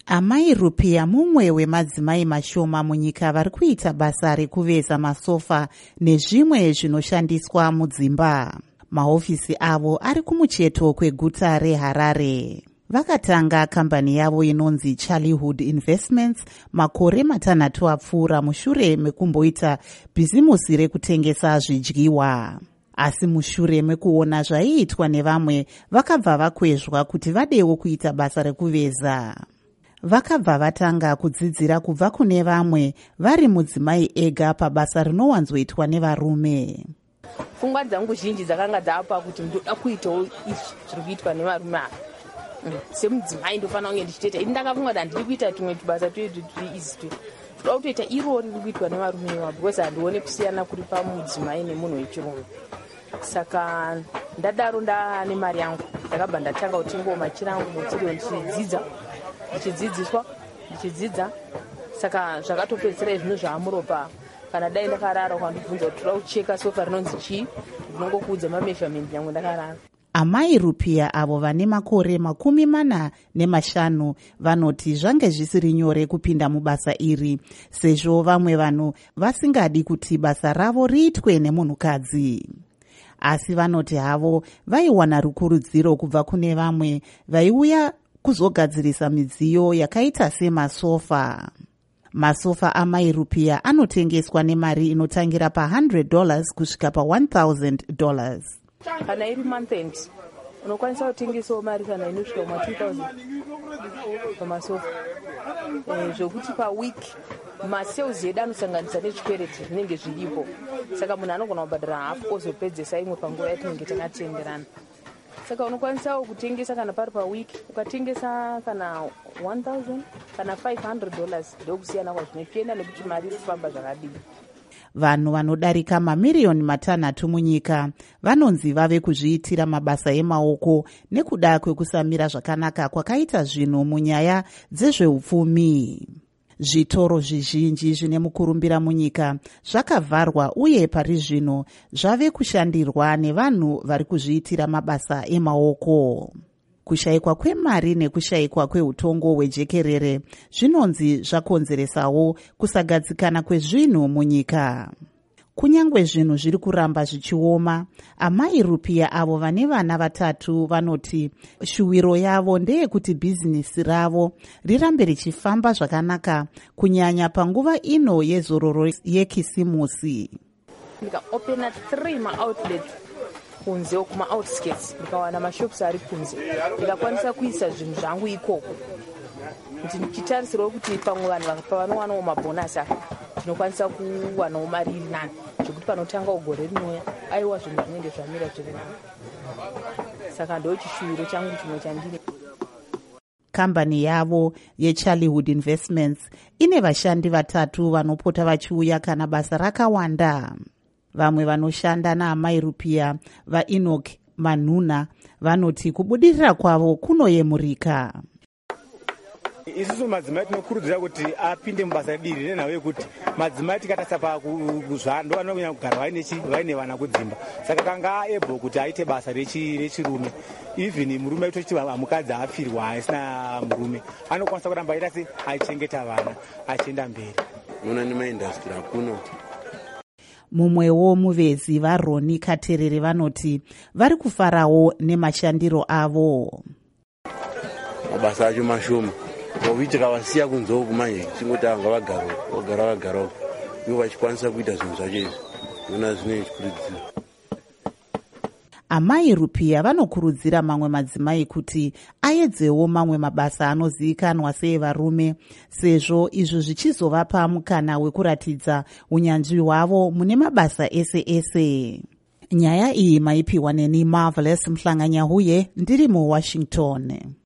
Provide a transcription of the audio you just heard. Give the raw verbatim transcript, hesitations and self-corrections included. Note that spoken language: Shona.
Amai Rupia mumwe wemadzimai mashoma munyika vari kuita basa rekuveza masofa nezvimwe zvinoshandiswa mudzimba. Mahofisi avo ari kumucheto kweguta reHarare. Vakatanga kambani yavo inonzi Chalihood Investments makore matanhatu apfuura mushure mekumboita bhizimusi rekutengesa zvidyiwa. Asi mushure mekuona zvaiitwa nevamwe, vakabva vakwezvwa kuti vadewo kuita basa rekuveza. Vakabva vatanga kudzidzira kubva kune vamwe, vari mudzimai ega pabasa rinowanzoitwa nevarume. Pfungwa dzangu zhinji dzakanga dzapa kuti ndoda kuitawo izvi zviri kuitwa nevarume ava. Semudzimai ndofana kunge ndichitoita. Ini ndakafunga kuti handiri kuita tumwe tubasa twedu turi izi tu. Ndoda kutoita iro riri kuitwa nevarume ava because handione kusiyana kuri pamudzimai nemunhu wechirume. Saka ndadaro ndaane mari yangu, ndakabva ndatanga kutengawo machirangu mutsiriwo ndichidzidza ndichidzidziswa ndichidzidza. Saka zvakatopedzera zvinhu zvaamuropa. Kana dai ndakarara ukandibvunza kuti toda kucheka sofa rinonzi chii, ndinongokuudza mameasurement yangu ndakarara. Amai Rupia avo vane makore makumi mana nemashanu vanoti zvange zvisiri nyore kupinda mubasa iri, sezvo vamwe vanhu vasingadi kuti basa ravo riitwe nemunhukadzi. Asi vanoti havo vaiwana rukurudziro kubva kune vamwe vaiuya kuzogadzirisa midziyo yakaita semasofa. Masofa amai Rupia anotengeswa nemari inotangira pa one hundred dollars kusvika pa one thousand dollars. Kana iri month end unokwanisa kutengesawo mari kana inosvika kuma two thousand pamasofa. Eh, zvokuti pa week masales edu anosanganisa nezvikwereti zvinenge zviripo. Saka munhu anogona kubhadhara half ozopedzesa imwe panguva yatinenge takatenderana. Saka unokwanisa kutengesa kana pari pa week, ukatengesa kana one thousand kana five hundred dollars ndokusiyana kwazvinoenda nekuti mari iri kufamba zvakadini. Vanhu vanodarika mamiliyoni matanhatu munyika vanonzi vave kuzviitira mabasa emaoko nekuda kwekusamira zvakanaka kwakaita zvinhu munyaya dzezveupfumi. Zvitoro zvizhinji zvine mukurumbira munyika zvakavharwa uye pari zvino zvave kushandirwa nevanhu vari kuzviitira mabasa emaoko. Kushayikwa kwemari nekushayikwa kweutongo hwejekerere zvinonzi zvakonzeresawo kusagadzikana kwezvinhu munyika. Kunyangwe zvinhu zviri kuramba zvichioma, amai Rupia avo vane vana vatatu vanoti shuwiro yavo ndeyekuti bhizinesi ravo rirambe richifamba zvakanaka, kunyanya panguva ino yezororo yekisimusi. Ndikaopena three ma-outlets kunze kuma outskirts, ndikawana mashops ari kunze, ndikakwanisa kuisa zvinhu zvangu ikoko. Ndichitarisirwa kuti pamwe vanhu pavanowanawo mabhonasi aka tinokwanisa kuwanawo mari iri nani, zvekuti panotanga ugore rinouya aiwa zvinhu zvinenge zvamira zviri nani. Saka ndo chishuwiro changu chimwe chandine. Kambani yavo yeChalihood Investments ine vashandi vatatu vanopota vachiuya kana basa rakawanda. Vamwe vanoshanda naamai Rupia, vaEnoch Manhuna, vanoti kubudirira kwavo kunoyemurika. Isusu madzimai tinokurudzira kuti apinde mubasa diri nenhau yekuti madzimai tikatasa pakuzvando vanonyanya kugara vaine vana kudzimba. Saka kanga aebho kuti aite basa rechirume. Even murume aitoti mukadzi afirwa asina murume, anokwanisa kuramba aita se aichengeta vana achienda mberi. Muna nemaindastry akuno. Mumwewo muvezi vaRoni Katerere vanoti vari kufarawo nemashandiro avo. Mabasa acho mashoma. Vovitika vasiya kunzo kumanye chingoti anga vagaro vagara vagara ivo vachikwanisa kuita zvinhu zvacho izvi. Ndona zvine chikurudziro. Amai Rupia vanokurudzira mamwe madzimai kuti aedzewo mamwe mabasa anozivikanwa seevarume, sezvo izvo zvichizovapa mukana wekuratidza unyanzvi hwavo mune mabasa ese ese. Nyaya iyi maipiwa neni Marvelous Mhlanganyahuye ndiri muWashington.